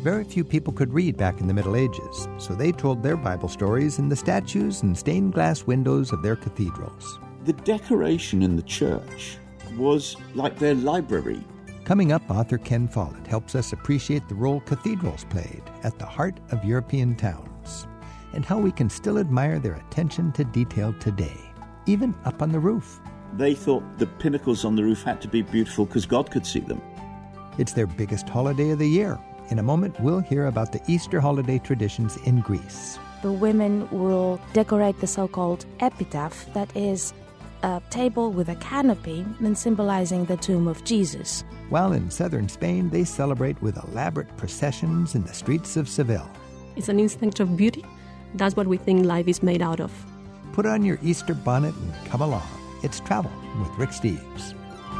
Very few people could read back in the Middle Ages, so they told their Bible stories in the statues and stained glass windows of their cathedrals. The decoration in the church was like their library. Coming up, author Ken Follett helps us appreciate the role cathedrals played at the heart of European towns, and how we can still admire their attention to detail today, even up on the roof. They thought the pinnacles on the roof had to be beautiful because God could see them. It's their biggest holiday of the year. In a moment, we'll hear about the Easter holiday traditions in Greece. The women will decorate the so-called epitaph, that is a table with a canopy and symbolizing the tomb of Jesus. While in southern Spain, they celebrate with elaborate processions in the streets of Seville. It's an instinct of beauty. That's what we think life is made out of. Put on your Easter bonnet and come along. It's Travel with Rick Steves.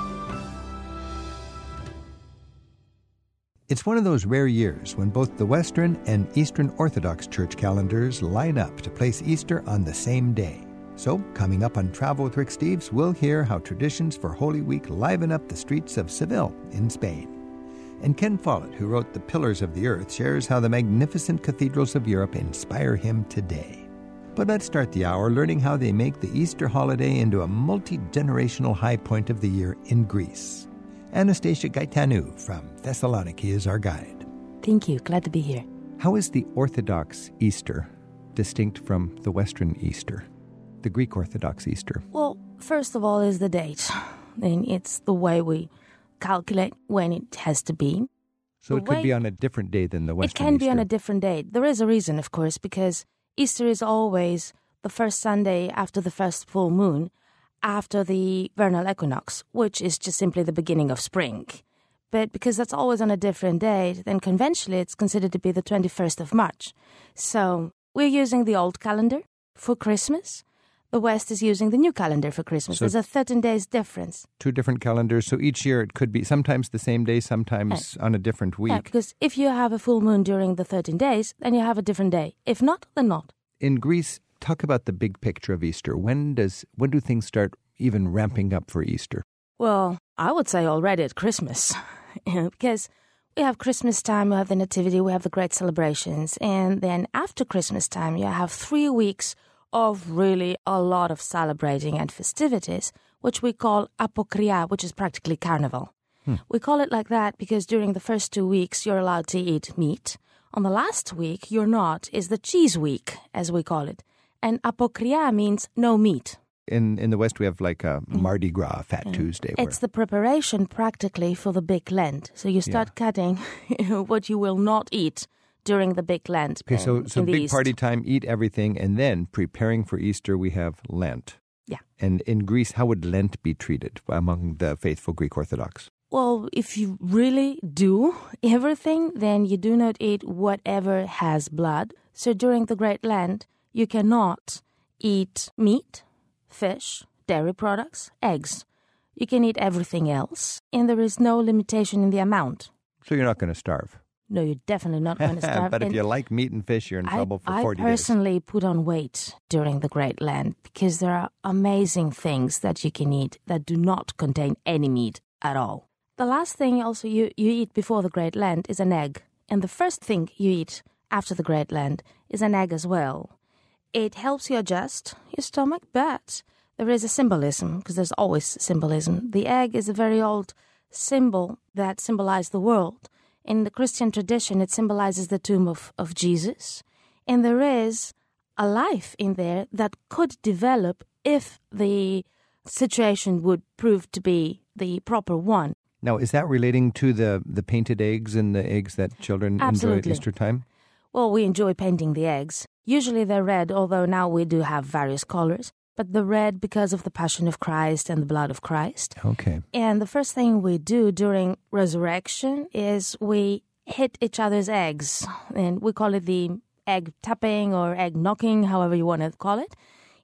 It's one of those rare years when both the Western and Eastern Orthodox church calendars line up to place Easter on the same day. So, coming up on Travel with Rick Steves, we'll hear how traditions for Holy Week liven up the streets of Seville in Spain. And Ken Follett, who wrote The Pillars of the Earth, shares how the magnificent cathedrals of Europe inspire him today. But let's start the hour learning how they make the Easter holiday into a multi-generational high point of the year in Greece. Anastasia Gaetanou from Thessaloniki is our guide. Thank you. Glad to be here. How is the Orthodox Easter distinct from the Western Easter, the Greek Orthodox Easter? Well, first of all is the date. And it's the way we calculate when it has to be. So it could be on a different day than the Western Easter? It can be on a different day. There is a reason, of course, because Easter is always the first Sunday after the first full moon, after the vernal equinox, which is just simply the beginning of spring. But because that's always on a different date, then conventionally it's considered to be the 21st of March. So we're using the old calendar for Christmas. The West is using the new calendar for Christmas. So there's a 13 days difference. Two different calendars. So each year it could be sometimes the same day, sometimes on a different week. Yeah, because if you have a full moon during the 13 days, then you have a different day. If not, then not. In Greece, talk about the big picture of Easter. When do things start even ramping up for Easter? Well, I would say already at Christmas. Because we have Christmas time, we have the Nativity, we have the great celebrations. And then after Christmas time, you have 3 weeks of really a lot of celebrating and festivities, which we call apokria, which is practically carnival. We call it like that because during the first 2 weeks, you're allowed to eat meat. On the last week, you're not. Is the cheese week, as we call it. And apokria means no meat. In the West, we have like a Mardi Gras, Fat Tuesday. It's the preparation practically for the big Lent. So you start cutting what you will not eat during the big Lent. Okay, so big East. Party time, eat everything, and then preparing for Easter, we have Lent. Yeah. And in Greece, how would Lent be treated among the faithful Greek Orthodox? Well, if you really do everything, then you do not eat whatever has blood. So during the Great Lent, you cannot eat meat, fish, dairy products, eggs. You can eat everything else, and there is no limitation in the amount. So you're not going to starve? No, you're definitely not going to starve. But if you like meat and fish, you're in trouble for 40 days. I personally put on weight during the Great Lent because there are amazing things that you can eat that do not contain any meat at all. The last thing also you eat before the Great Lent is an egg. And the first thing you eat after the Great Lent is an egg as well. It helps you adjust your stomach, but there is a symbolism, because there's always symbolism. The egg is a very old symbol that symbolized the world. In the Christian tradition, it symbolizes the tomb of Jesus. And there is a life in there that could develop if the situation would prove to be the proper one. Now, is that relating to the painted eggs and the eggs that children enjoy at Easter time? Well, we enjoy painting the eggs. Usually they're red, although now we do have various colors. But the red because of the Passion of Christ and the blood of Christ. Okay. And the first thing we do during resurrection is we hit each other's eggs. And we call it the egg tapping or egg knocking, however you want to call it.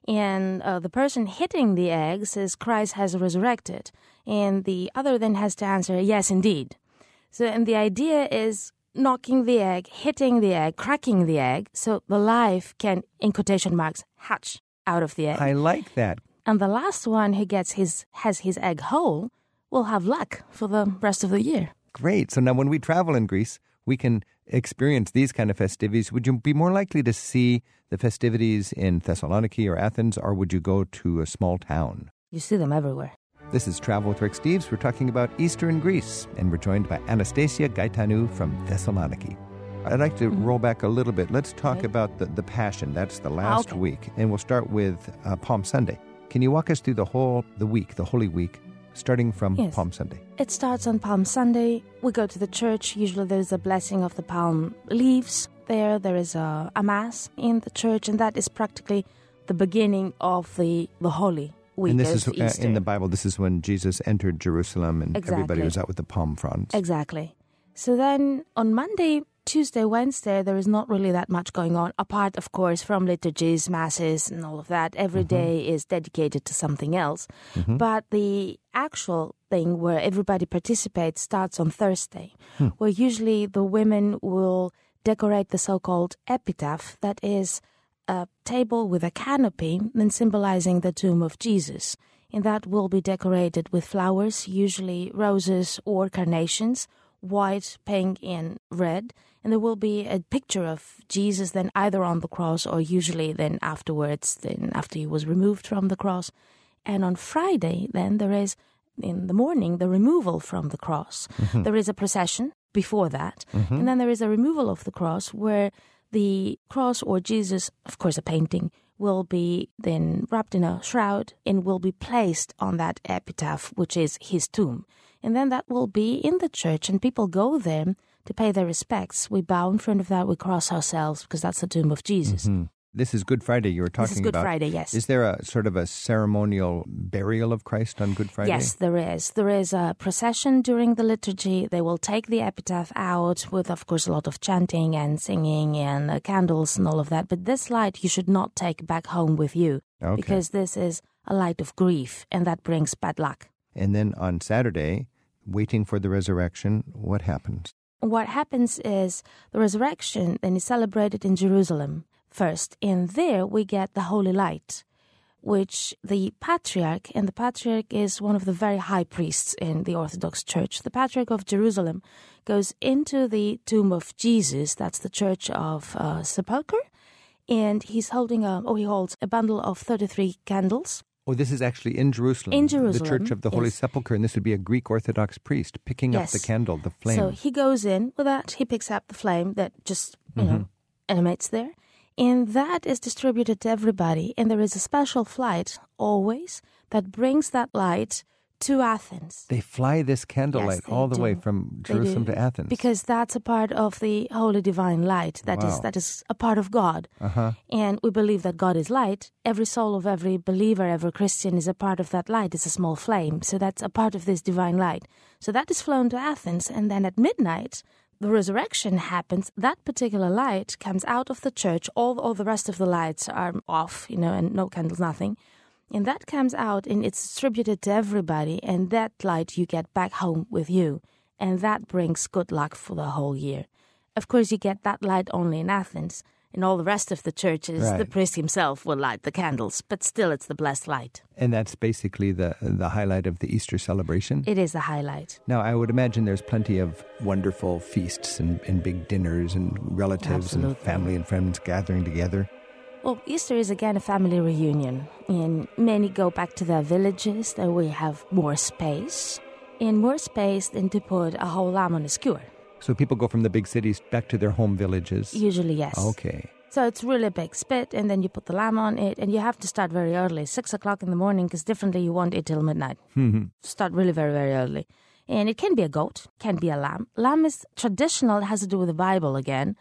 And the person hitting the egg says Christ has resurrected. And the other then has to answer, yes, indeed. So, and the idea is knocking the egg, hitting the egg, cracking the egg, so the life can, in quotation marks, hatch out of the egg. I like that. And the last one who has his egg whole will have luck for the rest of the year. Great. So now when we travel in Greece, we can experience these kind of festivities. Would you be more likely to see the festivities in Thessaloniki or Athens, or would you go to a small town? You see them everywhere. This is Travel with Rick Steves. We're talking about Easter in Greece, and we're joined by Anastasia Gaitanou from Thessaloniki. I'd like to roll back a little bit. Let's talk about the Passion. That's the last week, and we'll start with Palm Sunday. Can you walk us through the week, the Holy Week, starting from Palm Sunday? It starts on Palm Sunday. We go to the church. Usually there's a blessing of the palm leaves there. There is a mass in the church, and that is practically the beginning of the Holy Week. And this is Easter. in the Bible, this is when Jesus entered Jerusalem and everybody was out with the palm fronds. Exactly. So then on Monday, Tuesday, Wednesday, there is not really that much going on, apart, of course, from liturgies, masses, and all of that. Every day is dedicated to something else. But the actual thing where everybody participates starts on Thursday, where usually the women will decorate the so-called epitaph, that is a table with a canopy and symbolizing the tomb of Jesus. And that will be decorated with flowers, usually roses or carnations, white, pink, and red. And there will be a picture of Jesus then either on the cross or usually then afterwards, then after he was removed from the cross. And on Friday, then there is, in the morning, the removal from the cross. There is a procession before that. And then there is a removal of the cross where the cross or Jesus, of course a painting, will be then wrapped in a shroud and will be placed on that epitaph, which is his tomb. And then that will be in the church, and people go there to pay their respects. We bow in front of that, we cross ourselves, because that's the tomb of Jesus. This is Good Friday you were talking about. This is Good Friday, yes. Is there a sort of a ceremonial burial of Christ on Good Friday? Yes, there is. There is a procession during the liturgy. They will take the epitaph out with, of course, a lot of chanting and singing and candles and all of that. But this light you should not take back home with you, because this is a light of grief, and that brings bad luck. And then on Saturday, waiting for the resurrection, what happens? What happens is the resurrection then is celebrated in Jerusalem first, and there we get the Holy Light, which the Patriarch, and the Patriarch is one of the very high priests in the Orthodox Church. The Patriarch of Jerusalem goes into the tomb of Jesus, that's the Church of Sepulchre, and he holds a bundle of 33 candles. Oh, this is actually in Jerusalem. In Jerusalem, the Church of the Holy Sepulchre, and this would be a Greek Orthodox priest picking up the candle, the flame. So he goes in with that, he picks up the flame that just, emanates there, and that is distributed to everybody, and there is a special flight always that brings that light to Athens. They fly this candlelight all the way from Jerusalem to Athens. Because that's a part of the holy divine light. That is a part of God. And we believe that God is light. Every soul of every believer, every Christian is a part of that light. It's a small flame. So that's a part of this divine light. So that is flown to Athens. And then at midnight, the resurrection happens. That particular light comes out of the church. All the rest of the lights are off, and no candles, nothing. And that comes out and it's distributed to everybody, and that light you get back home with you. And that brings good luck for the whole year. Of course, you get that light only in Athens. In all the rest of the churches, the priest himself will light the candles, but still it's the blessed light. And that's basically the highlight of the Easter celebration? It is the highlight. Now, I would imagine there's plenty of wonderful feasts and big dinners and relatives and family and friends gathering together. Well, Easter is again a family reunion, and many go back to their villages where we have more space, and more space than to put a whole lamb on a skewer. So people go from the big cities back to their home villages? Usually, yes. Okay. So it's really a big spit, and then you put the lamb on it, and you have to start very early, 6 o'clock in the morning, because differently you won't eat till midnight. Start really very, very early. And it can be a goat, can be a lamb. Lamb is traditional, it has to do with the Bible again.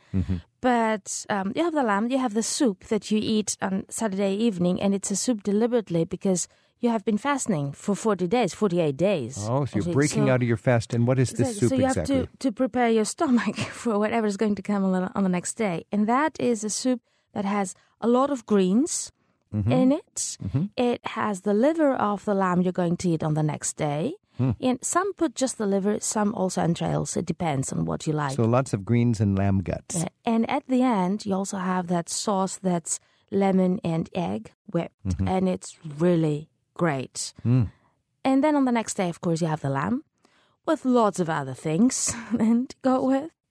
But you have the lamb, you have the soup that you eat on Saturday evening, and it's a soup deliberately because you have been fasting for 48 days. Oh, so you're breaking out of your fast. And what is this soup exactly? So you have to prepare your stomach for whatever is going to come on the next day. And that is a soup that has a lot of greens in it. It has the liver of the lamb you're going to eat on the next day. And some put just the liver, some also entrails. It depends on what you like. So lots of greens and lamb guts. And at the end, you also have that sauce that's lemon and egg whipped. And it's really great. And then on the next day, of course, you have the lamb with lots of other things and to go with.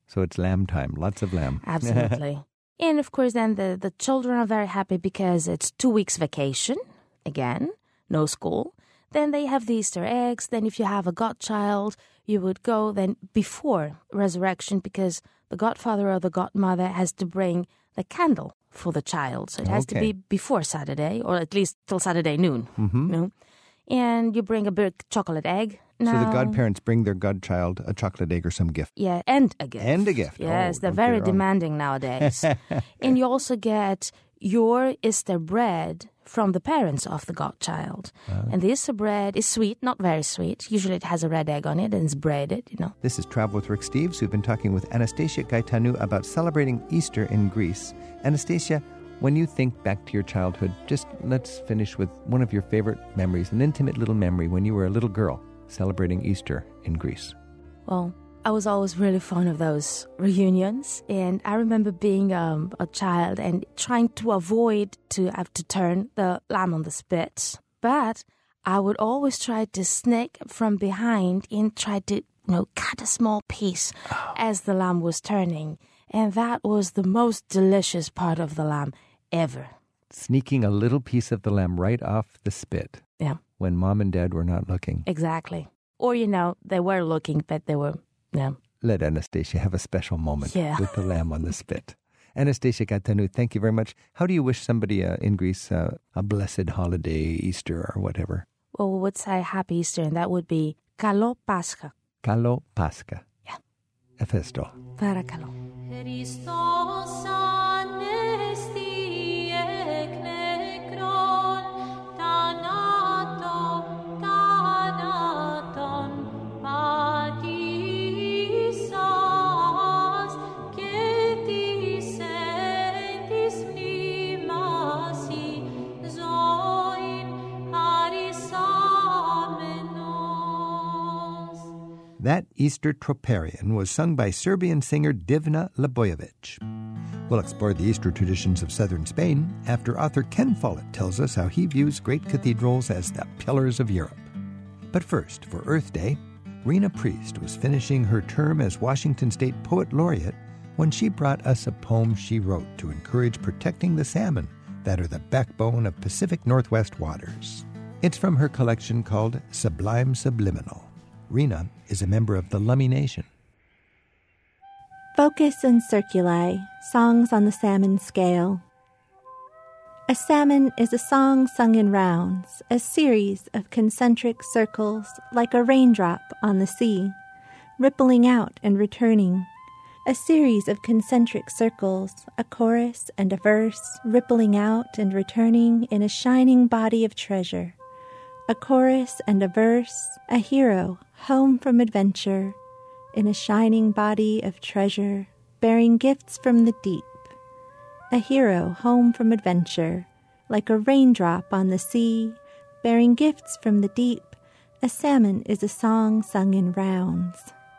So it's lamb time, lots of lamb. Absolutely. And of course, then the children are very happy because it's 2 weeks vacation. Again, no school. Then they have the Easter eggs. Then if you have a godchild, you would go then before resurrection because the godfather or the godmother has to bring the candle for the child. So it has to be before Saturday, or at least till Saturday noon. Mm-hmm. You know? And you bring a big chocolate egg. Now, so the godparents bring their godchild a chocolate egg or some gift. Yeah, and a gift. And a gift. Yes, they're very demanding nowadays. And you also get your Easter bread from the parents of the godchild. And the Easter bread is sweet, not very sweet. Usually it has a red egg on it and it's braided, you know. This is Travel with Rick Steves. We've been talking with Anastasia Gaetanou about celebrating Easter in Greece. Anastasia, when you think back to your childhood, just let's finish with one of your favorite memories, an intimate little memory when you were a little girl celebrating Easter in Greece. Well, I was always really fond of those reunions, and I remember being a child and trying to avoid to have to turn the lamb on the spit. But I would always try to sneak from behind and try to, cut a small piece as the lamb was turning. And that was the most delicious part of the lamb ever. Sneaking a little piece of the lamb right off the spit. Yeah. When mom and dad were not looking. Exactly. Or, they were looking, but they were... Yeah. Let Anastasia have a special moment with the lamb on the spit. Anastasia Gaetanou, thank you very much. How do you wish somebody in Greece a blessed holiday, Easter or whatever? Well, we would say Happy Easter, and that would be Καλό Πάσχα. Καλό Πάσχα. Yeah. Ευχαριστώ. Παρακαλώ. Χριστός ανέστη εκ νεκρών, θάνατον πατήσας και της εν της μνήμασι ζωήν χαρισάμενος. That Easter Troparion was sung by Serbian singer Divna Labojevic. We'll explore the Easter traditions of southern Spain after author Ken Follett tells us how he views great cathedrals as the pillars of Europe. But first, for Earth Day, Rena Priest was finishing her term as Washington State Poet Laureate when she brought us a poem she wrote to encourage protecting the salmon that are the backbone of Pacific Northwest waters. It's from her collection called Sublime Subliminal. Rena is a member of the Lummi Nation. Focus and Circuli, Songs on the Salmon Scale. A salmon is a song sung in rounds, a series of concentric circles like a raindrop on the sea, rippling out and returning. A series of concentric circles, a chorus and a verse, rippling out and returning in a shining body of treasure. A chorus and a verse, a hero home from adventure, in a shining body of treasure, bearing gifts from the deep. A hero home from adventure, like a raindrop on the sea, bearing gifts from the deep. A salmon is a song sung in rounds.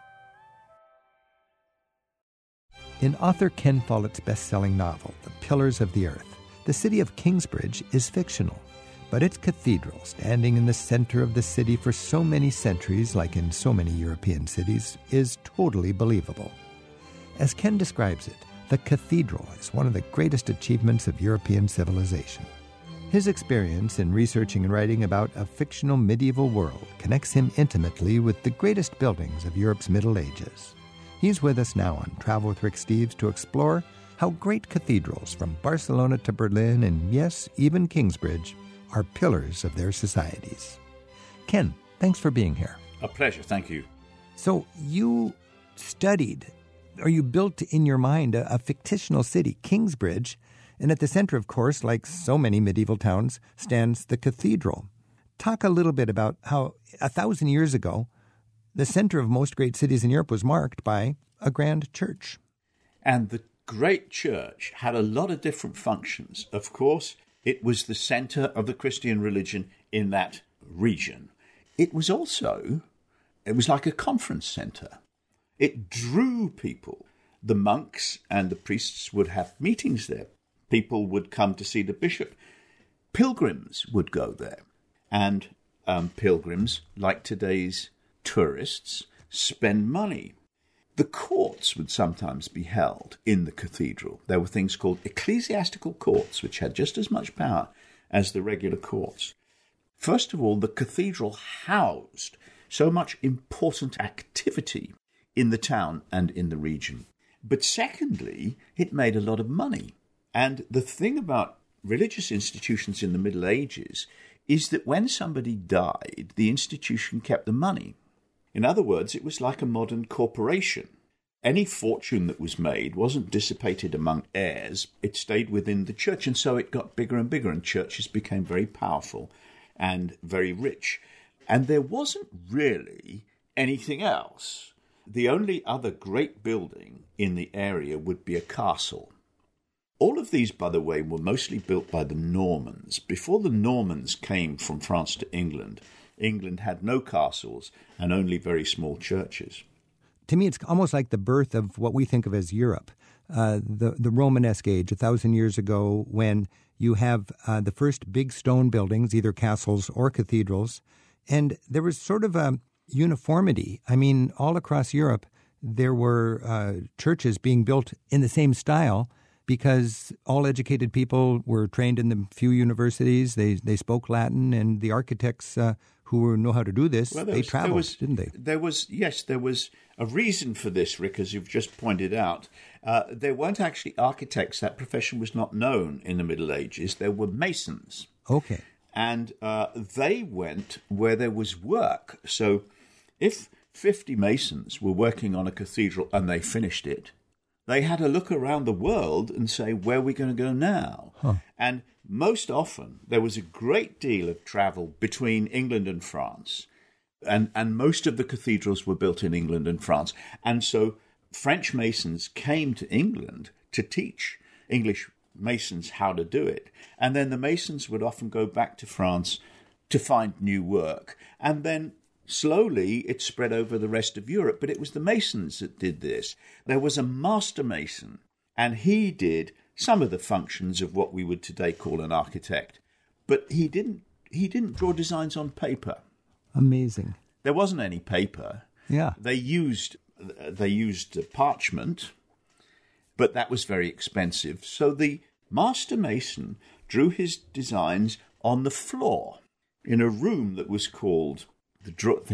In author Ken Follett's best-selling novel, The Pillars of the Earth, the city of Kingsbridge is fictional. But its cathedral, standing in the center of the city for so many centuries, like in so many European cities, is totally believable. As Ken describes it, the cathedral is one of the greatest achievements of European civilization. His experience in researching and writing about a fictional medieval world connects him intimately with the greatest buildings of Europe's Middle Ages. He's with us now on Travel with Rick Steves to explore how great cathedrals from Barcelona to Berlin and, yes, even Kingsbridge, are pillars of their societies. Ken, thanks for being here. A pleasure, thank you. So you studied, or you built in your mind a fictional city, Kingsbridge, and at the center, of course, like so many medieval towns, stands the cathedral. Talk a little bit about how 1,000 years ago, the center of most great cities in Europe was marked by a grand church. And the great church had a lot of different functions. Of course, it was the center of the Christian religion in that region. It was like a conference center. It drew people. The monks and the priests would have meetings there. People would come to see the bishop. Pilgrims would go there. And pilgrims, like today's tourists, spend money. The courts would sometimes be held in the cathedral. There were things called ecclesiastical courts, which had just as much power as the regular courts. First of all, the cathedral housed so much important activity in the town and in the region. But secondly, it made a lot of money. And the thing about religious institutions in the Middle Ages is that when somebody died, the institution kept the money. In other words, it was like a modern corporation. Any fortune that was made wasn't dissipated among heirs. It stayed within the church, and so it got bigger and bigger, and churches became very powerful and very rich. And there wasn't really anything else. The only other great building in the area would be a castle. All of these, by the way, were mostly built by the Normans. Before the Normans came from France to England, England had no castles and only very small churches. To me, it's almost like the birth of what we think of as Europe, the Romanesque age, 1,000 years ago, when you have the first big stone buildings, either castles or cathedrals, and there was sort of a uniformity. I mean, all across Europe, there were churches being built in the same style because all educated people were trained in the few universities. They spoke Latin, and the architects who know how to do this, they traveled, didn't they? There was a reason for this, Rick, as you've just pointed out. There weren't actually architects. That profession was not known in the Middle Ages. There were masons. Okay. And they went where there was work. So if 50 masons were working on a cathedral and they finished it, they had to look around the world and say, where are we going to go now? Huh. And most often there was a great deal of travel between England and France. And most of the cathedrals were built in England and France. And so French masons came to England to teach English masons how to do it. And then the masons would often go back to France to find new work. And then slowly it spread over the rest of Europe. But it was the masons that did this. There was a master mason, and he did some of the functions of what we would today call an architect. But he didn't draw designs on paper. Amazing. There wasn't any paper. Yeah. They used parchment, but that was very expensive. So the master mason drew his designs on the floor in a room that was called the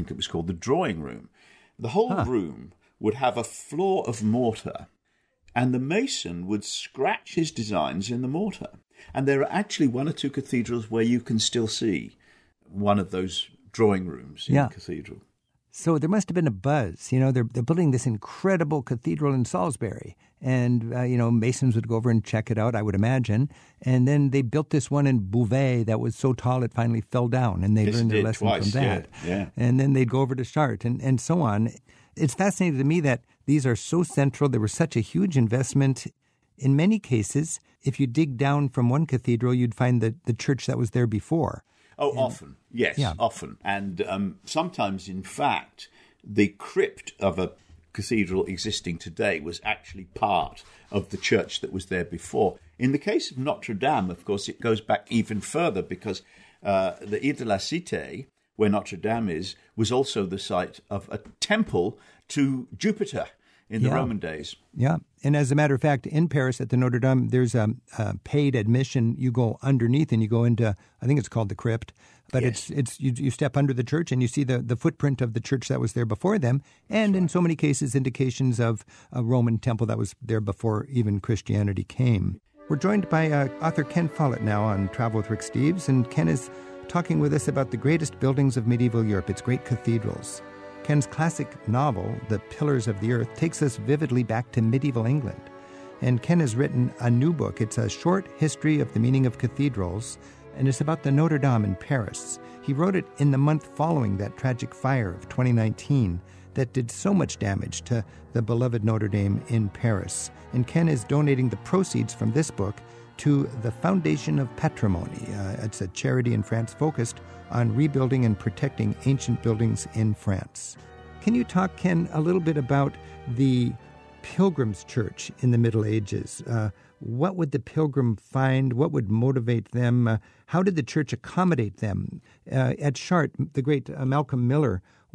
drawing room. The whole room would have a floor of mortar, and the mason would scratch his designs in the mortar. And there are actually one or two cathedrals where you can still see one of those drawing rooms in the cathedral. So there must have been a buzz. You know, they're building this incredible cathedral in Salisbury. And, masons would go over and check it out, I would imagine. And then they built this one in Beauvais that was so tall it finally fell down. And they learned their lesson from that. Yeah. And then they'd go over to Chartres and so on. It's fascinating to me that these are so central. There was such a huge investment. In many cases, if you dig down from one cathedral, you'd find the church that was there before. Often. Yes, often. And sometimes, in fact, the crypt of a cathedral existing today was actually part of the church that was there before. In the case of Notre Dame, of course, it goes back even further because the Ile de la Cité, where Notre Dame is, was also the site of a temple to Jupiter in the Roman days. Yeah. And as a matter of fact, in Paris at the Notre Dame, there's a paid admission. You go underneath and you go into, I think it's called the crypt, but it's you step under the church and you see the footprint of the church that was there before them. And in so many cases, indications of a Roman temple that was there before even Christianity came. We're joined by author Ken Follett now on Travel with Rick Steves. And Ken is talking with us about the greatest buildings of medieval Europe, its great cathedrals. Ken's classic novel, The Pillars of the Earth, takes us vividly back to medieval England. And Ken has written a new book. It's a short history of the meaning of cathedrals, and it's about the Notre Dame in Paris. He wrote it in the month following that tragic fire of 2019 that did so much damage to the beloved Notre Dame in Paris. And Ken is donating the proceeds from this book to the Foundation of Patrimony. It's a charity in France focused on rebuilding and protecting ancient buildings in France. Can you talk, Ken, a little bit about the Pilgrim's Church in the Middle Ages? What would the pilgrim find? What would motivate them? How did the church accommodate them? At Chartres, the great Malcolm Miller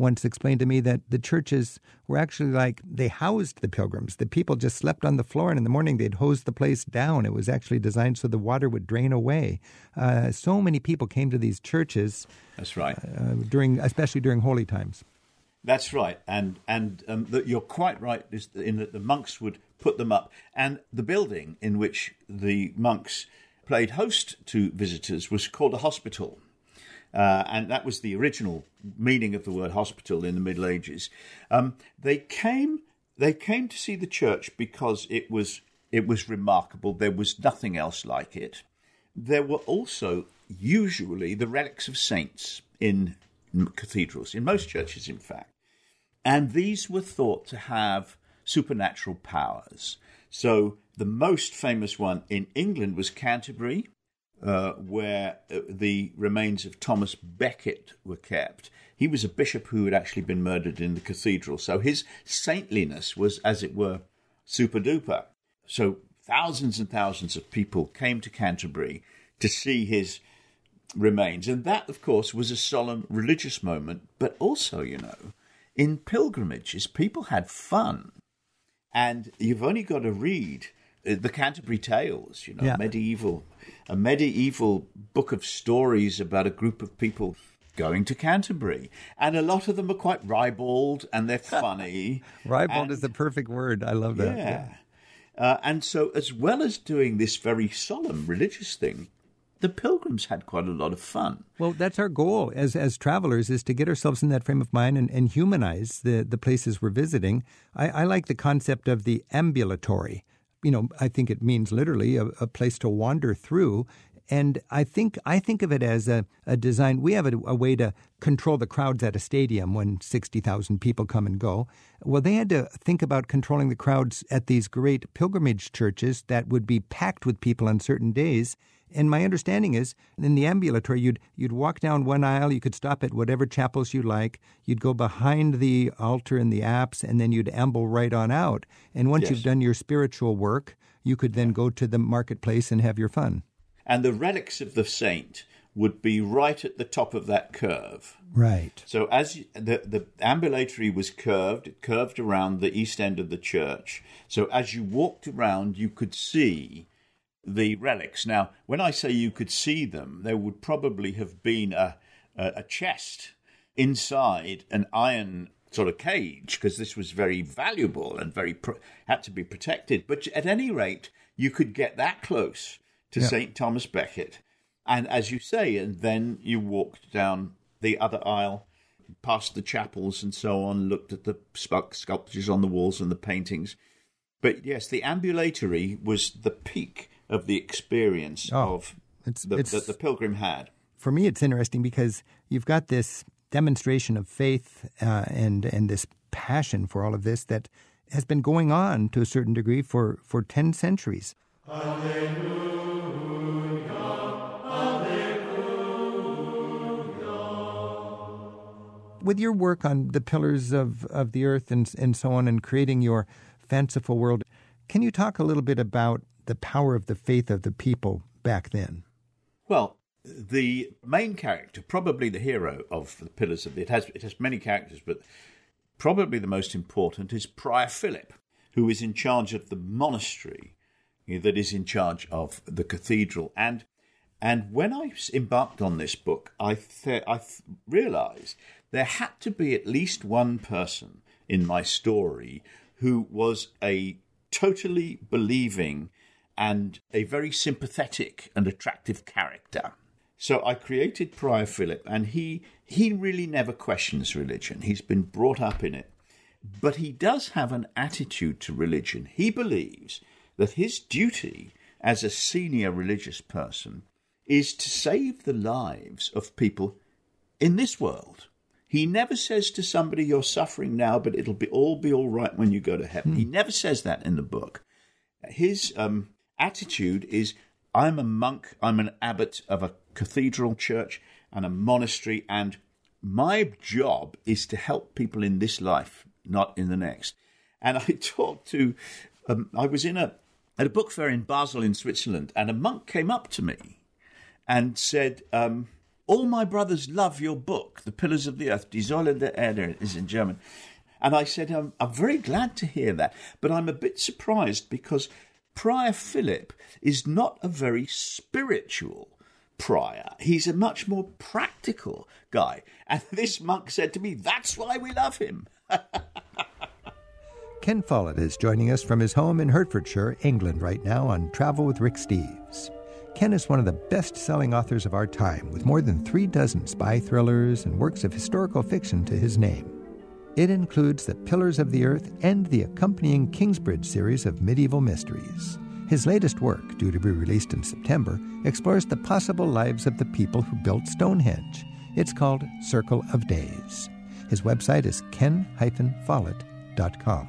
once explained to me that the churches were actually like they housed the pilgrims. The people just slept on the floor, and in the morning they'd hose the place down. It was actually designed so the water would drain away. So many people came to these churches. That's right. Especially during holy times. That's right, and you're quite right in that the monks would put them up, and the building in which the monks played host to visitors was called a hospital, and that was the original meaning of the word hospital in the Middle Ages. They came to see the church because it was remarkable. There was nothing else like it. There were also usually the relics of saints in cathedrals, in most churches, in fact. And these were thought to have supernatural powers. So the most famous one in England was Canterbury, where the remains of Thomas Becket were kept. He was a bishop who had actually been murdered in the cathedral. So his saintliness was, as it were, super duper. So thousands and thousands of people came to Canterbury to see his remains. And that, of course, was a solemn religious moment. But also, in pilgrimages, people had fun. And you've only got to read the Canterbury Tales, a medieval book of stories about a group of people going to Canterbury. And a lot of them are quite ribald and they're funny. Ribald is the perfect word. I love that. Yeah. And so as well as doing this very solemn religious thing, the pilgrims had quite a lot of fun. Well, that's our goal as travelers, is to get ourselves in that frame of mind and humanize the places we're visiting. I like the concept of the ambulatory. I think it means literally a place to wander through. And I think of it as a design. We have a way to control the crowds at a stadium when 60,000 people come and go. Well, they had to think about controlling the crowds at these great pilgrimage churches that would be packed with people on certain days. And my understanding is, in the ambulatory, you'd walk down one aisle, you could stop at whatever chapels you like, you'd go behind the altar in the apse, and then you'd amble right on out. And once you've done your spiritual work, you could then go to the marketplace and have your fun. And the relics of the saint would be right at the top of that curve. Right. So as the ambulatory was curved, it curved around the east end of the church. So as you walked around, you could see the relics. Now, when I say you could see them, there would probably have been a chest inside an iron sort of cage, because this was very valuable and had to be protected. But at any rate, you could get that close to St. Thomas Becket. And as you say, and then you walked down the other aisle, past the chapels and so on, looked at the sculptures on the walls and the paintings. But yes, the ambulatory was the peak of the experience that the pilgrim had. For me, it's interesting because you've got this demonstration of faith and this passion for all of this that has been going on to a certain degree for 10 centuries. Alleluia, alleluia. With your work on the pillars of the earth and so on, and creating your fanciful world, can you talk a little bit about the power of the faith of the people back then? Well, the main character, probably the hero of the Pillars of it has many characters, but probably the most important is Prior Philip, who is in charge of the monastery that is in charge of the cathedral. And when I embarked on this book, I realized there had to be at least one person in my story who was a totally believing and a very sympathetic and attractive character. So I created Prior Philip, and he really never questions religion. He's been brought up in it. But he does have an attitude to religion. He believes that his duty as a senior religious person is to save the lives of people in this world. He never says to somebody, you're suffering now, but it'll all be all right when you go to heaven. He never says that in the book. His attitude is, I'm a monk, I'm an abbot of a cathedral church and a monastery, and my job is to help people in this life, not in the next. And I talked to, I was at a book fair in Basel in Switzerland, and a monk came up to me and said, all my brothers love your book, The Pillars of the Earth, Die Säulen der Erde is in German. And I said, I'm very glad to hear that, but I'm a bit surprised because Prior Philip is not a very spiritual prior. He's a much more practical guy. And this monk said to me, that's why we love him. Ken Follett is joining us from his home in Hertfordshire, England, right now on Travel with Rick Steves. Ken is one of the best-selling authors of our time, with more than 36 spy thrillers and works of historical fiction to his name. It includes The Pillars of the Earth and the accompanying Kingsbridge series of medieval mysteries. His latest work, due to be released in September, explores the possible lives of the people who built Stonehenge. It's called Circle of Days. His website is ken-follett.com.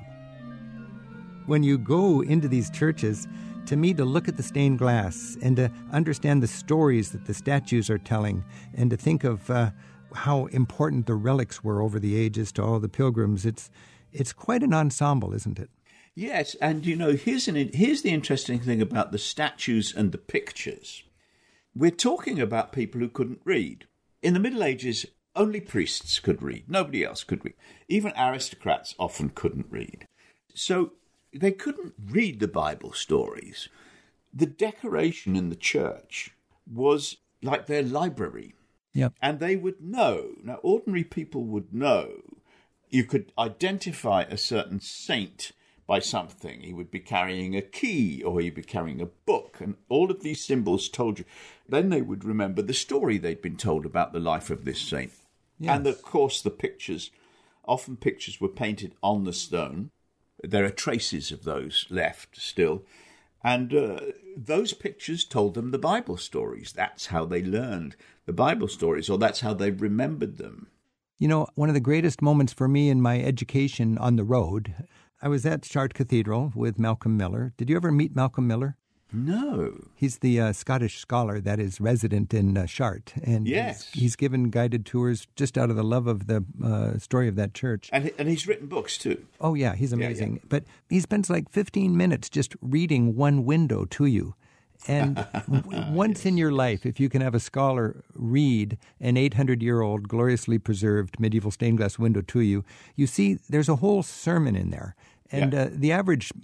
When you go into these churches, to me, to look at the stained glass and to understand the stories that the statues are telling and to think of how important the relics were over the ages to all the pilgrims, it's quite an ensemble, isn't it? Yes, and here's the interesting thing about the statues and the pictures. We're talking about people who couldn't read. In the Middle Ages, only priests could read. Nobody else could read. Even aristocrats often couldn't read. So they couldn't read the Bible stories. The decoration in the church was like their library. Yep. And they would know. Now, ordinary people would know. You could identify a certain saint by something. He would be carrying a key or he'd be carrying a book. And all of these symbols told you. Then they would remember the story they'd been told about the life of this saint. Yes. And, of course, the pictures, often pictures were painted on the stone. There are traces of those left still. And those pictures told them the Bible stories. That's how they learned the Bible stories, or that's how they remembered them. One of the greatest moments for me in my education on the road, I was at Chartres Cathedral with Malcolm Miller. Did you ever meet Malcolm Miller? No. He's the Scottish scholar that is resident in Chartres. And yes. He's given guided tours just out of the love of the story of that church. And he's written books too. Oh, yeah, he's amazing. Yeah. But he spends like 15 minutes just reading one window to you. And once Yes. in your life, if you can have a scholar read an 800-year-old gloriously preserved medieval stained glass window to you, you see there's a whole sermon in there. And the average,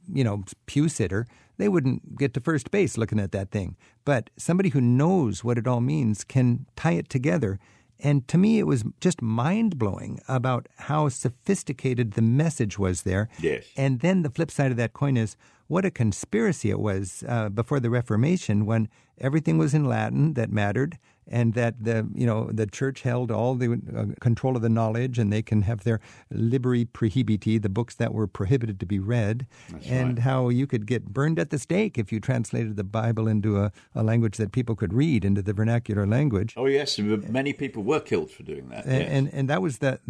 pew sitter, they wouldn't get to first base looking at that thing. But somebody who knows what it all means can tie it together. And to me, it was just mind-blowing about how sophisticated the message was there. Yes. And then the flip side of that coin is what a conspiracy it was before the Reformation, when everything was in Latin that mattered, and that the church held all the control of the knowledge, and they can have their liberi prohibiti, the books that were prohibited to be read. That's and right. How you could get burned at the stake if you translated the Bible into a language that people could read, into the vernacular language. Oh yes, many people were killed for doing that. And that was the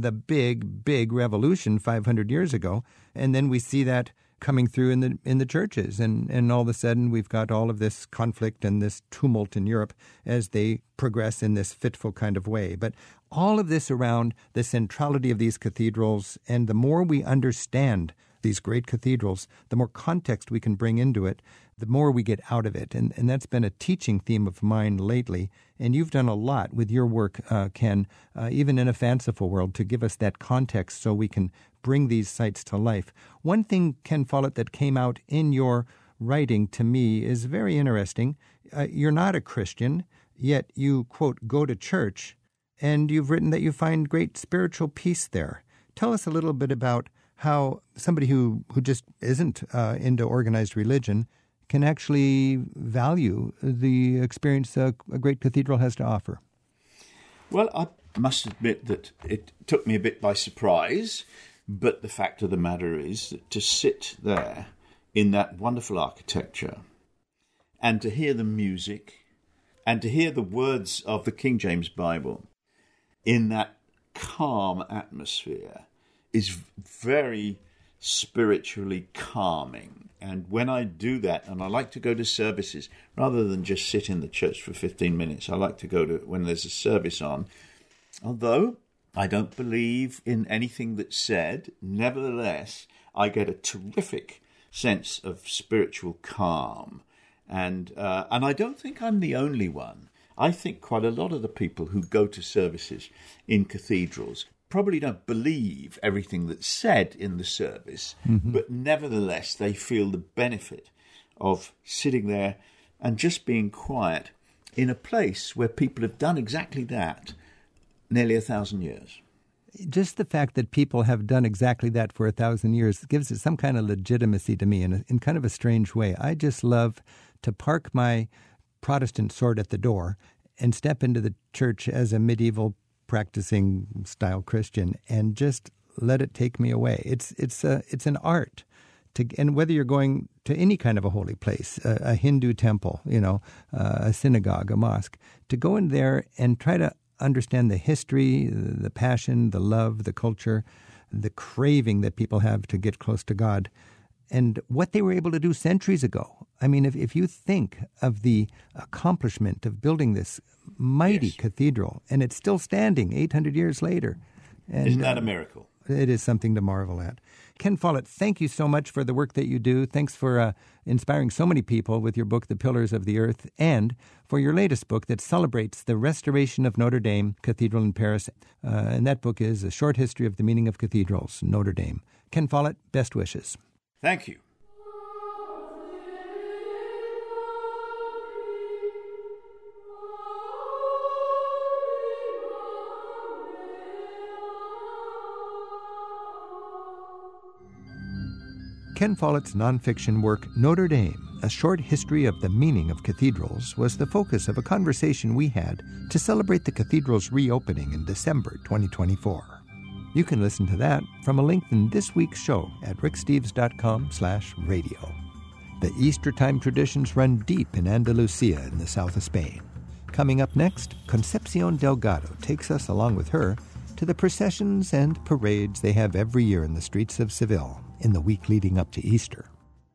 big revolution 500 years ago, and then we see that coming through in the churches, and all of a sudden we've got all of this conflict and this tumult in Europe as they progress in this fitful kind of way. But all of this around the centrality of these cathedrals, and the more we understand these great cathedrals, the more context we can bring into it, the more we get out of it. And that's been a teaching theme of mine lately. And you've done a lot with your work, Ken, even in a fanciful world, to give us that context so we can bring these sites to life. One thing, Ken Follett, that came out in your writing to me is very interesting. You're not a Christian, yet you, quote, go to church, and you've written that you find great spiritual peace there. Tell us a little bit about how somebody who just isn't into organized religion can actually value the experience a great cathedral has to offer. Well, I must admit that it took me a bit by surprise, but the fact of the matter is that to sit there in that wonderful architecture and to hear the music and to hear the words of the King James Bible in that calm atmosphere is very spiritually calming. And when I do that, and I like to go to services, rather than just sit in the church for 15 minutes, I like to go to when there's a service on. Although I don't believe in anything that's said, nevertheless, I get a terrific sense of spiritual calm. And I don't think I'm the only one. I think quite a lot of the people who go to services in cathedrals probably don't believe everything that's said in the service, but nevertheless they feel the benefit of sitting there and just being quiet in a place where people have done exactly that nearly 1,000 years. Just the fact that people have done exactly that for 1,000 years gives it some kind of legitimacy to me in kind of a strange way. I just love to park my Protestant sword at the door and step into the church as a medieval practicing style Christian and just let it take me away. It's an art. And whether you're going to any kind of a holy place, a Hindu temple, a synagogue, a mosque, to go in there and try to understand the history, the passion, the love, the culture, the craving that people have to get close to God, and what they were able to do centuries ago. I mean, if you think of the accomplishment of building this mighty cathedral, and it's still standing 800 years later. And, isn't that a miracle? It is something to marvel at. Ken Follett, thank you so much for the work that you do. Thanks for inspiring so many people with your book, The Pillars of the Earth, and for your latest book that celebrates the restoration of Notre Dame Cathedral in Paris. And that book is A Short History of the Meaning of Cathedrals, Notre Dame. Ken Follett, best wishes. Thank you. Ken Follett's nonfiction work, Notre Dame, A Short History of the Meaning of Cathedrals, was the focus of a conversation we had to celebrate the cathedral's reopening in December 2024. You can listen to that from a link in this week's show at ricksteves.com/radio. The Easter time traditions run deep in Andalusia in the south of Spain. Coming up next, Concepcion Delgado takes us along with her to the processions and parades they have every year in the streets of Seville in the week leading up to Easter.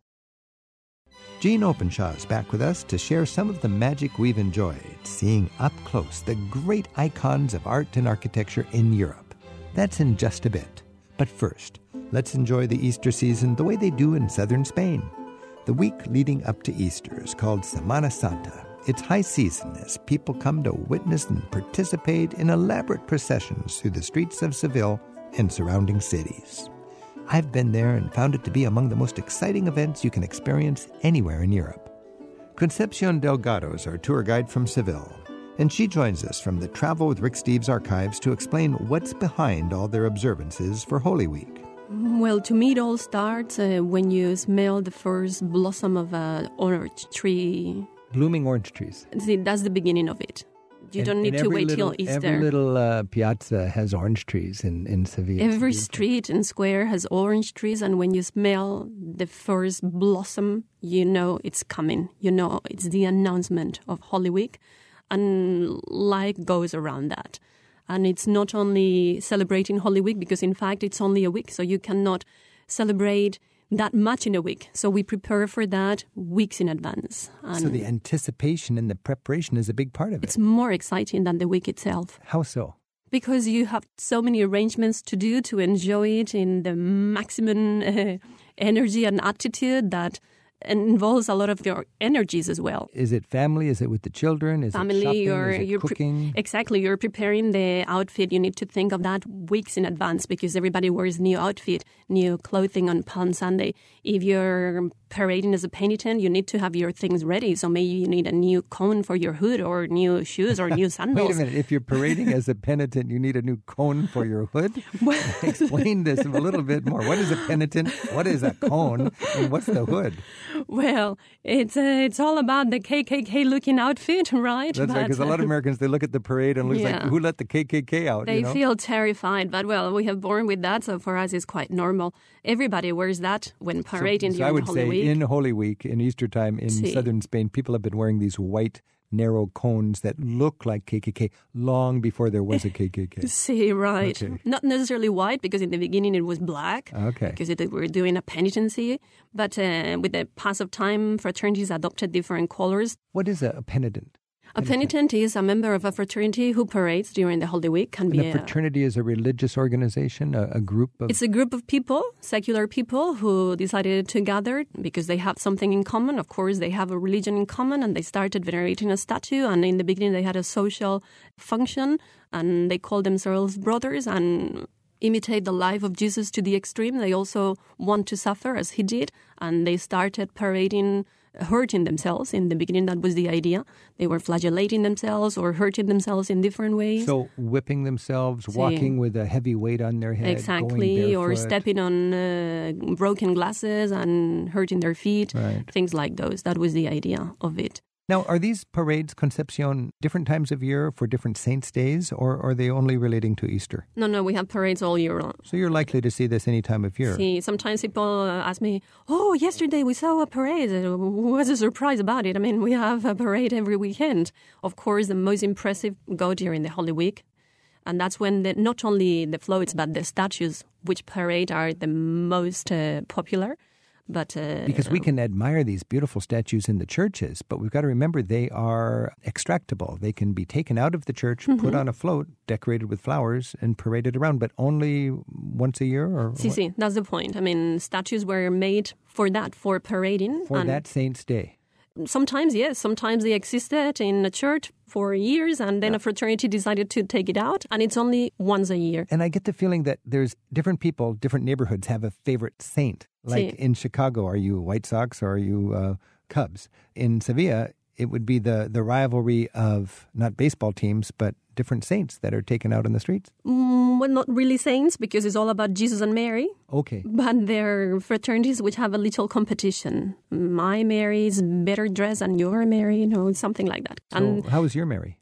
Jean Openshaw is back with us to share some of the magic we've enjoyed seeing up close the great icons of art and architecture in Europe. That's in just a bit. But first, let's enjoy the Easter season the way they do in southern Spain. The week leading up to Easter is called Semana Santa. It's high season as people come to witness and participate in elaborate processions through the streets of Seville and surrounding cities. I've been there and found it to be among the most exciting events you can experience anywhere in Europe. Concepcion Delgado is our tour guide from Seville, and she joins us from the Travel with Rick Steves archives to explain what's behind all their observances for Holy Week. Well, to me, it all starts when you smell the first blossom of an orange tree. Blooming orange trees. See, that's the beginning of it. You don't need to wait till Easter. Every little piazza has orange trees in Seville. Every street and square has orange trees, and when you smell the first blossom, you know it's coming. You know it's the announcement of Holy Week, and life goes around that. And it's not only celebrating Holy Week, because in fact it's only a week, so you cannot celebrate that much in a week. So we prepare for that weeks in advance. And so the anticipation and the preparation is a big part of it. It's more exciting than the week itself. How so? Because you have so many arrangements to do to enjoy it in the maximum energy and attitude that involves a lot of your energies as well. Is it family? Is it with the children? Is family, it shopping? Is it cooking? Exactly. You're preparing the outfit. You need to think of that weeks in advance because everybody wears new outfit, new clothing on Palm Sunday. If you're parading as a penitent, you need to have your things ready. So maybe you need a new cone for your hood or new shoes or new sandals. Wait a minute. If you're parading as a penitent, you need a new cone for your hood? Explain this a little bit more. What is a penitent? What is a cone? And what's the hood? Well, it's all about the KKK-looking outfit, right? That's right, because a lot of Americans, they look at the parade and look like, who let the KKK out? They feel terrified, but, well, we have born with that, so for us it's quite normal. Everybody wears that when parading during Holy Week. In Holy Week, in Easter time, in southern Spain, people have been wearing these white, narrow cones that look like KKK long before there was a KKK. See, right. Okay. Not necessarily white, because in the beginning it was black. Okay. Because we're doing a penitency. But with the pass of time, fraternities adopted different colors. What is a penitent? A penitent is a member of a fraternity who parades during the Holy Week. And a fraternity is a religious organization, a group of... It's a group of people, secular people, who decided to gather because they have something in common. Of course, they have a religion in common, and they started venerating a statue. And in the beginning, they had a social function, and they called themselves brothers and imitate the life of Jesus to the extreme. They also want to suffer as he did, and they started parading, hurting themselves. In the beginning, that was the idea. They were flagellating themselves or hurting themselves in different ways. So whipping themselves, walking with a heavy weight on their head, exactly, or stepping on broken glasses and hurting their feet, things like those. That was the idea of it. Now, are these parades, Concepcion, different times of year for different saints' days, or are they only relating to Easter? No, we have parades all year long. So you're likely to see this any time of year. See, sometimes people ask me, oh, yesterday we saw a parade. What's the surprise about it? I mean, we have a parade every weekend. Of course, the most impressive go during the Holy Week. And that's when not only the floats, but the statues, which parade are the most popular. But because we can admire these beautiful statues in the churches, but we've got to remember they are extractable. They can be taken out of the church, put on a float, decorated with flowers, and paraded around, but only once a year? Or See, that's the point. I mean, statues were made for that, for parading. For that saint's day. Sometimes, yes. Sometimes they existed in a church for years, and then a fraternity decided to take it out, and it's only once a year. And I get the feeling that there's different people, different neighborhoods have a favorite saint. Like in Chicago, are you White Sox or are you Cubs? In Sevilla, it would be the rivalry of not baseball teams, but different saints that are taken out on the streets? Well, not really saints, because it's all about Jesus and Mary. Okay. But they're fraternities which have a little competition. My Mary is better dressed than your Mary, something like that. So how is your Mary?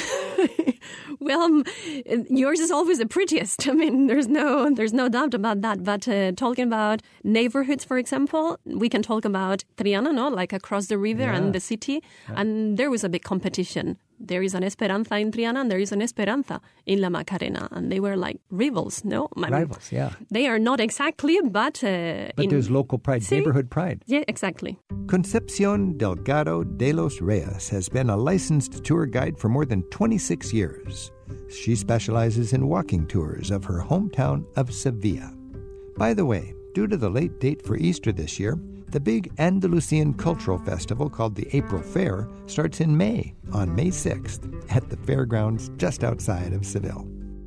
Well, yours is always the prettiest. I mean, there's no doubt about that. But talking about neighborhoods, for example, we can talk about Triana, like across the river and the city. Yeah. And there was a big competition. There is an Esperanza in Triana and there is an Esperanza in La Macarena. And they were like rivals, no? Rivals, yeah. They are not exactly, but... but there's local pride, neighborhood pride. Yeah, exactly. Concepcion Delgado de los Reyes has been a licensed tour guide for more than 26 years. She specializes in walking tours of her hometown of Sevilla. By the way, due to the late date for Easter this year, the big Andalusian cultural festival called the April Fair starts in May, on May 6th, at the fairgrounds just outside of Seville.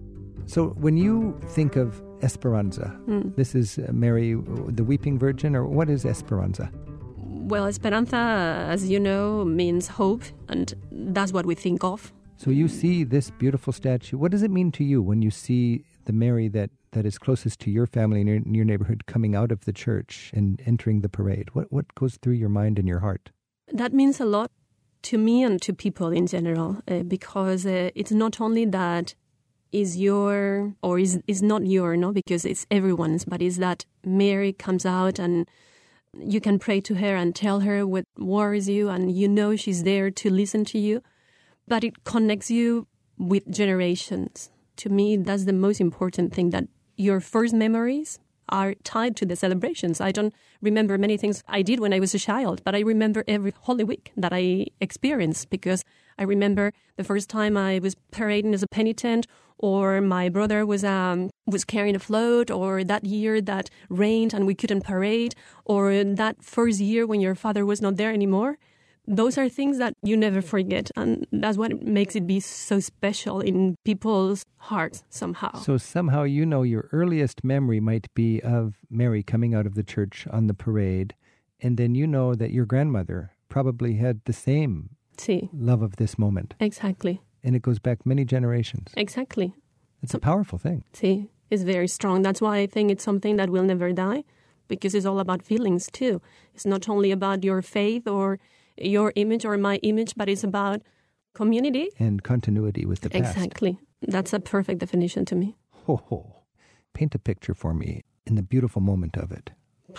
So when you think of Esperanza, this is Mary, the Weeping Virgin, or what is Esperanza? Well, Esperanza, as you know, means hope, and that's what we think of. So you see this beautiful statue. What does it mean to you when you see the Mary that is closest to your family and in your neighborhood coming out of the church and entering the parade? What goes through your mind and your heart? That means a lot to me and to people in general, because it's not only that is your or is not your, because it's everyone's, but is that Mary comes out and you can pray to her and tell her what worries you, and she's there to listen to you. But it connects you with generations. To me, that's the most important thing, that your first memories are tied to the celebrations. I don't remember many things I did when I was a child, but I remember every Holy Week that I experienced, because I remember the first time I was parading as a penitent, or my brother was carrying a float, or that year that rained and we couldn't parade, or that first year when your father was not there anymore. Those are things that you never forget, and that's what makes it be so special in people's hearts somehow. So somehow your earliest memory might be of Mary coming out of the church on the parade, and then that your grandmother probably had the same love of this moment. Exactly. And it goes back many generations. Exactly. It's a powerful thing. It's very strong. That's why I think it's something that will never die, because it's all about feelings too. It's not only about your faith or your image or my image, but it's about community. And continuity with the past. Exactly. That's a perfect definition to me. Paint a picture for me in the beautiful moment of it.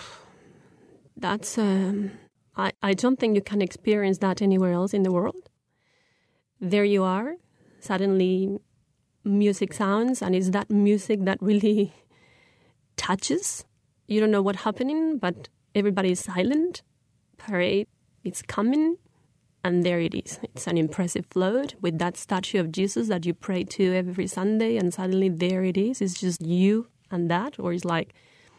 That's, I don't think you can experience that anywhere else in the world. There you are, suddenly music sounds, and it's that music that really touches. You don't know what's happening, but everybody is silent. Parade, it's coming. And there it is. It's an impressive float with that statue of Jesus that you pray to every Sunday, and suddenly there it is. It's just you and that, or it's like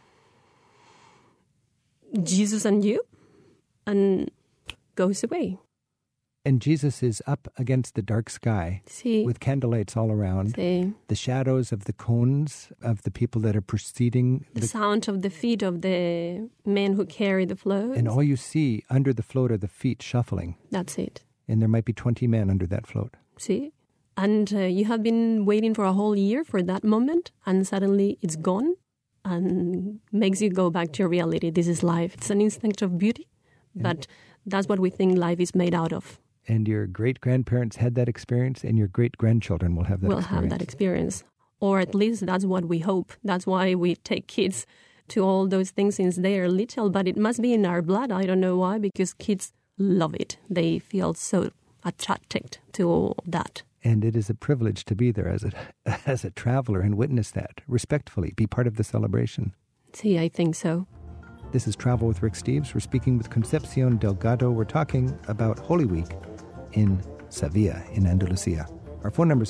Jesus and you, and goes away. And Jesus is up against the dark sky with candlelights all around. The shadows of the cones of the people that are preceding. The sound of the feet of the men who carry the float. And all you see under the float are the feet shuffling. That's it. And there might be 20 men under that float. See? And you have been waiting for a whole year for that moment, and suddenly it's gone and makes you go back to your reality. This is life. It's an instinct of beauty, but that's what we think life is made out of. And your great-grandparents had that experience, and your great-grandchildren will have that experience. Will have that experience. Or at least that's what we hope. That's why we take kids to all those things since they are little. But it must be in our blood. I don't know why, because kids love it. They feel so attracted to all that. And it is a privilege to be there as a traveler and witness that respectfully, be part of the celebration. See, I think so. This is Travel with Rick Steves. We're speaking with Concepcion Delgado. We're talking about Holy Week in Sevilla, in Andalusia. Our phone number is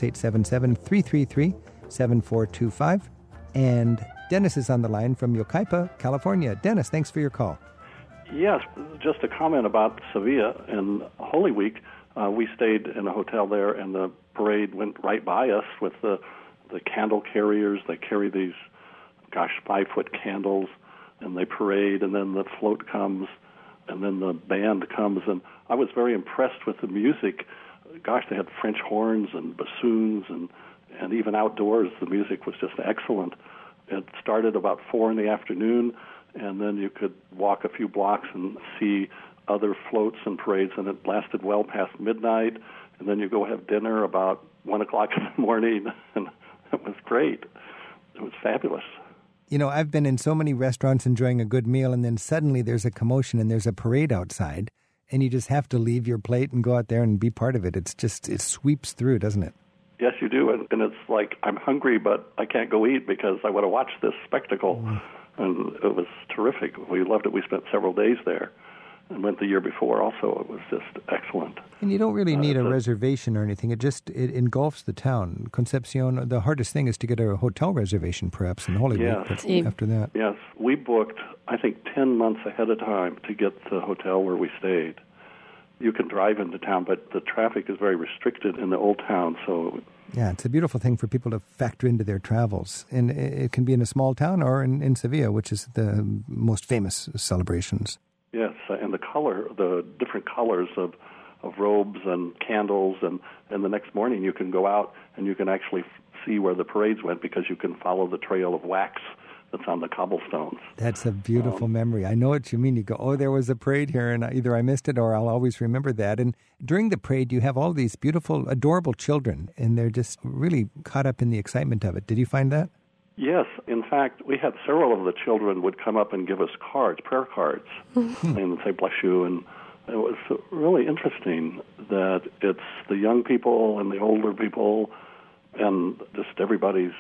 877-333-7425. And Dennis is on the line from Yucaipa, California. Dennis, thanks for your call. Yes, just a comment about Sevilla and Holy Week. We stayed in a hotel there, and the parade went right by us with the candle carriers. They carry these, 5-foot candles, and they parade, and then the float comes, and then the band comes. And I was very impressed with the music. They had French horns and bassoons, and even outdoors, the music was just excellent. It started about 4 in the afternoon, and then you could walk a few blocks and see other floats and parades, and it lasted well past midnight. And then you go have dinner about 1 o'clock in the morning, and it was great. It was fabulous. You know, I've been in so many restaurants enjoying a good meal, and then suddenly there's a commotion and there's a parade outside, and you just have to leave your plate and go out there and be part of it. It sweeps through, doesn't it? Yes, you do, and it's like I'm hungry, but I can't go eat because I want to watch this spectacle. And it was terrific. We loved it. We spent several days there and went the year before also. It was just excellent. And you don't really need a reservation or anything. It engulfs the town. Concepcion, the hardest thing is to get a hotel reservation, perhaps, in Holy Week, but after that. Yes, we booked, I think, 10 months ahead of time to get the hotel where we stayed. You can drive into town, but the traffic is very restricted in the old town, so... Yeah, it's a beautiful thing for people to factor into their travels. And it can be in a small town or in Sevilla, which is the most famous celebrations. Yes, and the different colors of robes and candles, and the next morning you can go out and you can actually see where the parades went because you can follow the trail of wax that's on the cobblestones. That's a beautiful memory. I know what you mean. You go, oh, there was a parade here, and either I missed it or I'll always remember that. And during the parade, you have all these beautiful, adorable children, and they're just really caught up in the excitement of it. Did you find that? Yes. In fact, we had several of the children would come up and give us cards, prayer cards, and say, bless you. And it was really interesting that it's the young people and the older people and just everybody's,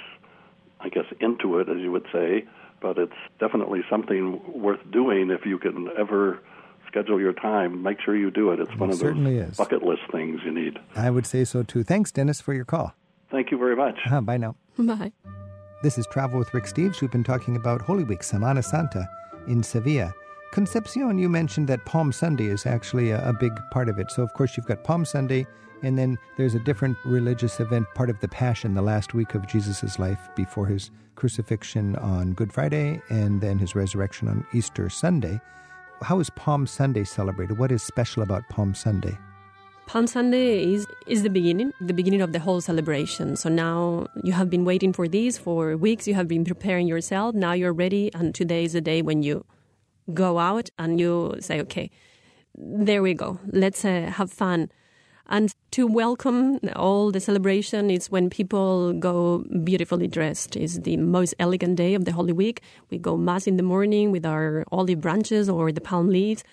I guess, into it, as you would say, but it's definitely something worth doing if you can ever schedule your time. Make sure you do it. It's one of those bucket list things you need. I would say so, too. Thanks, Dennis, for your call. Thank you very much. Bye now. Bye. This is Travel with Rick Steves. We've been talking about Holy Week, Semana Santa, in Sevilla. Concepcion, you mentioned that Palm Sunday is actually a big part of it. So, of course, you've got Palm Sunday, and then there's a different religious event, part of the Passion, the last week of Jesus' life before his crucifixion on Good Friday and then his resurrection on Easter Sunday. How is Palm Sunday celebrated? What is special about Palm Sunday? Palm Sunday is the beginning of the whole celebration. So now you have been waiting for this for weeks. You have been preparing yourself. Now you're ready, and today is the day when you go out and you say, okay, there we go. Let's have fun. And to welcome all the celebration is when people go beautifully dressed. It's the most elegant day of the Holy Week. We go Mass in the morning with our olive branches or the palm leaves.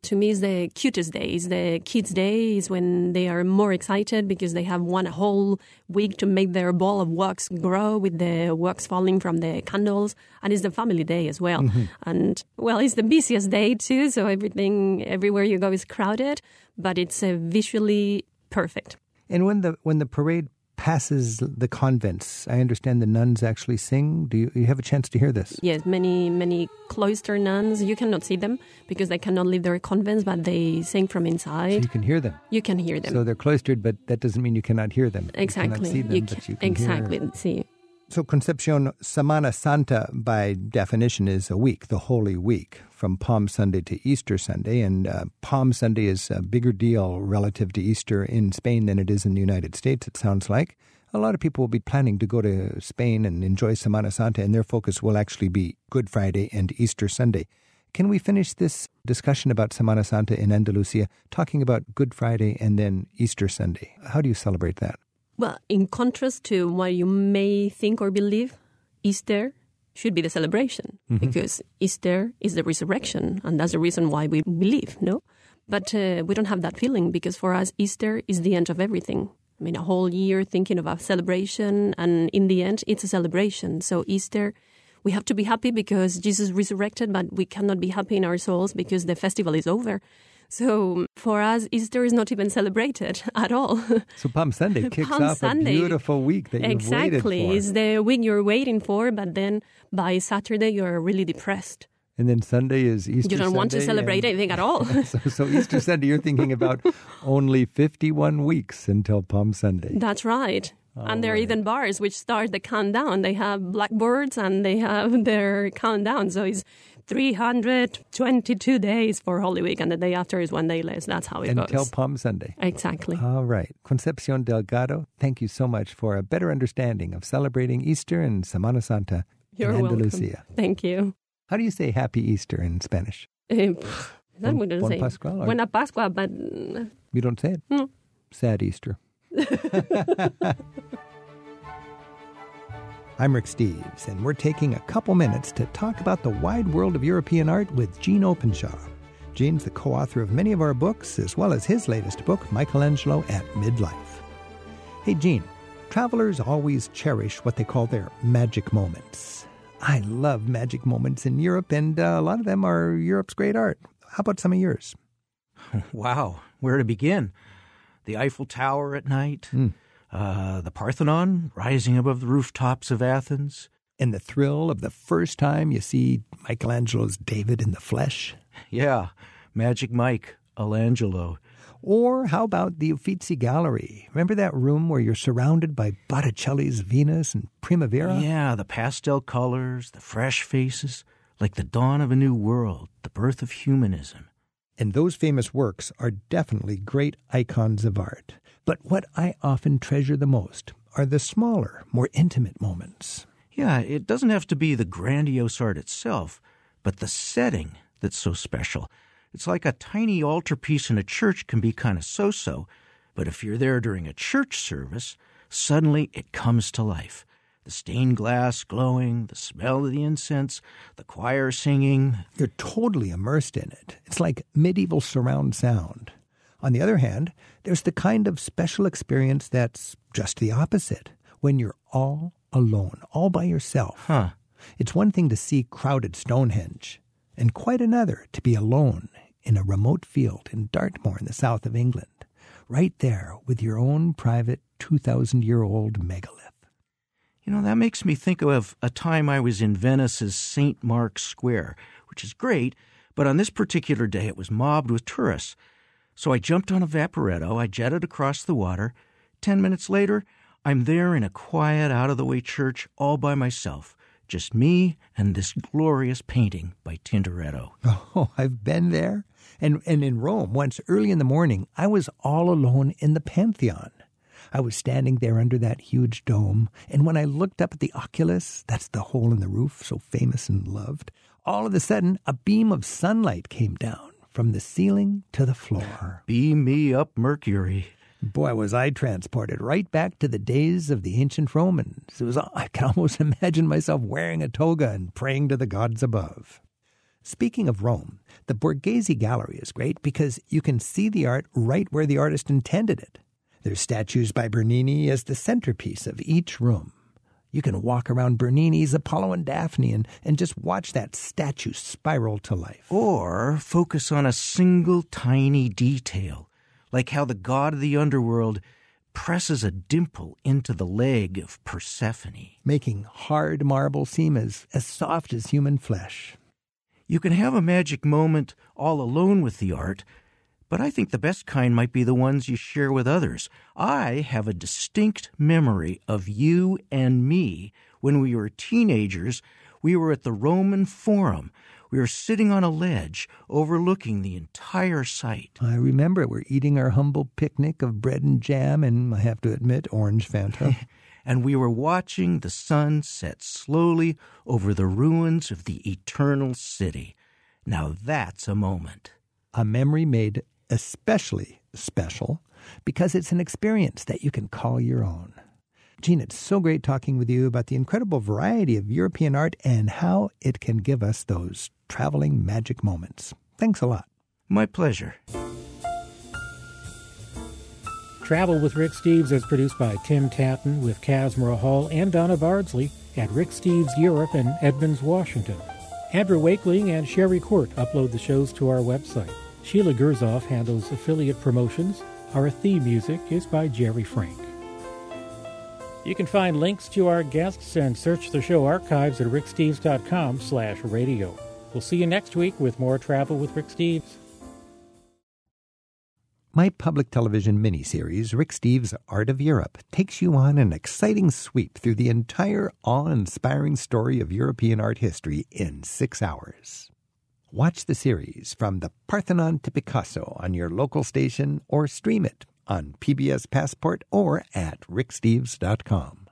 to me, is the cutest day. It's the kids' day. Is when they are more excited because they have one whole week to make their ball of wax grow with the wax falling from the candles. And it's the family day as well. And, well, it's the busiest day too, so everywhere you go is crowded, but it's visually perfect. And when the parade passes the convents, I understand the nuns actually sing. Do you have a chance to hear this? Yes, many cloister nuns. You cannot see them because they cannot leave their convents, but they sing from inside. So you can hear them. You can hear them. So they're cloistered, but that doesn't mean you cannot hear them. Exactly. You cannot see them, but you can exactly hear. See. So Concepcion, Semana Santa, by definition, is a week, the Holy Week, from Palm Sunday to Easter Sunday. And Palm Sunday is a bigger deal relative to Easter in Spain than it is in the United States, it sounds like. A lot of people will be planning to go to Spain and enjoy Semana Santa, and their focus will actually be Good Friday and Easter Sunday. Can we finish this discussion about Semana Santa in Andalusia talking about Good Friday and then Easter Sunday? How do you celebrate that? Well, in contrast to what you may think or believe, Easter should be the celebration because Easter is the resurrection, and that's the reason why we believe, no? But we don't have that feeling because for us, Easter is the end of everything. I mean, a whole year thinking about celebration, and in the end, it's a celebration. So Easter, we have to be happy because Jesus resurrected, but we cannot be happy in our souls because the festival is over. So for us, Easter is not even celebrated at all. So Palm Sunday kicks Palm off Sunday. a beautiful week that you've waited for. Exactly. It's the week you're waiting for, but then by Saturday, you're really depressed. And then Sunday is Easter Sunday. You don't want to celebrate anything at all. So Easter Sunday, you're thinking about only 51 weeks until Palm Sunday. That's right. And there are even bars which start the countdown. They have blackboards and they have their countdown. So it's 322 days for Holy Week, and the day after is one day less. That's how it goes. Until Palm Sunday. Exactly. All right. Concepcion Delgado, thank you so much for a better understanding of celebrating Easter and Semana Santa You're in Andalusia. Welcome. Thank you. How do you say Happy Easter in Spanish? I wouldn't Bon say. Pascual? Buena Pascua, but... You don't say it? No. Sad Easter. I'm Rick Steves, and we're taking a couple minutes to talk about the wide world of European art with Gene Openshaw. Gene's the co-author of many of our books, as well as his latest book, Michelangelo at Midlife. Hey, Gene, travelers always cherish what they call their magic moments. I love magic moments in Europe, and a lot of them are Europe's great art. How about some of yours? Wow, where to begin? The Eiffel Tower at night, the Parthenon rising above the rooftops of Athens. And the thrill of the first time you see Michelangelo's David in the flesh. Yeah, Magic Mike, Alangelo. Or how about the Uffizi Gallery? Remember that room where you're surrounded by Botticelli's Venus and Primavera? Yeah, the pastel colors, the fresh faces, like the dawn of a new world, the birth of humanism. And those famous works are definitely great icons of art. But what I often treasure the most are the smaller, more intimate moments. Yeah, it doesn't have to be the grandiose art itself, but the setting that's so special. It's like a tiny altarpiece in a church can be kind of so-so, but if you're there during a church service, suddenly it comes to life. The stained glass glowing, the smell of the incense, the choir singing. You're totally immersed in it. It's like medieval surround sound. On the other hand, there's the kind of special experience that's just the opposite, when you're all alone, all by yourself. It's one thing to see crowded Stonehenge, and quite another to be alone in a remote field in Dartmoor in the south of England, right there with your own private 2,000-year-old megalith. You know, that makes me think of a time I was in Venice's St. Mark's Square, which is great, but on this particular day it was mobbed with tourists. So I jumped on a vaporetto, I jetted across the water. 10 minutes later, I'm there in a quiet, out-of-the-way church all by myself. Just me and this glorious painting by Tintoretto. Oh, I've been there. And in Rome, once early in the morning, I was all alone in the Pantheon. I was standing there under that huge dome, and when I looked up at the oculus, that's the hole in the roof, so famous and loved, all of a sudden, a beam of sunlight came down from the ceiling to the floor. Beam me up, Mercury. Boy, was I transported right back to the days of the ancient Romans. I can almost imagine myself wearing a toga and praying to the gods above. Speaking of Rome, the Borghese Gallery is great because you can see the art right where the artist intended it. There's statues by Bernini as the centerpiece of each room. You can walk around Bernini's Apollo and Daphne and just watch that statue spiral to life. Or focus on a single tiny detail, like how the god of the underworld presses a dimple into the leg of Persephone, making hard marble seem as soft as human flesh. You can have a magic moment all alone with the art, but I think the best kind might be the ones you share with others. I have a distinct memory of you and me when we were teenagers. We were at the Roman Forum. We were sitting on a ledge overlooking the entire site. I remember we're eating our humble picnic of bread and jam and, I have to admit, orange Fanta. And we were watching the sun set slowly over the ruins of the eternal city. Now that's a moment. A memory made especially special because it's an experience that you can call your own. Gene, it's so great talking with you about the incredible variety of European art and how it can give us those traveling magic moments. Thanks a lot. My pleasure. Travel with Rick Steves is produced by Tim Tatton with Kazmira Hall and Donna Bardsley at Rick Steves Europe in Edmonds, Washington. Andrew Wakeling and Sherry Court upload the shows to our website. Sheila Gerzoff handles affiliate promotions. Our theme music is by Jerry Frank. You can find links to our guests and search the show archives at ricksteves.com/radio. We'll see you next week with more Travel with Rick Steves. My public television miniseries, Rick Steves' Art of Europe, takes you on an exciting sweep through the entire awe-inspiring story of European art history in 6 hours. Watch the series from the Parthenon to Picasso on your local station or stream it on PBS Passport or at ricksteves.com.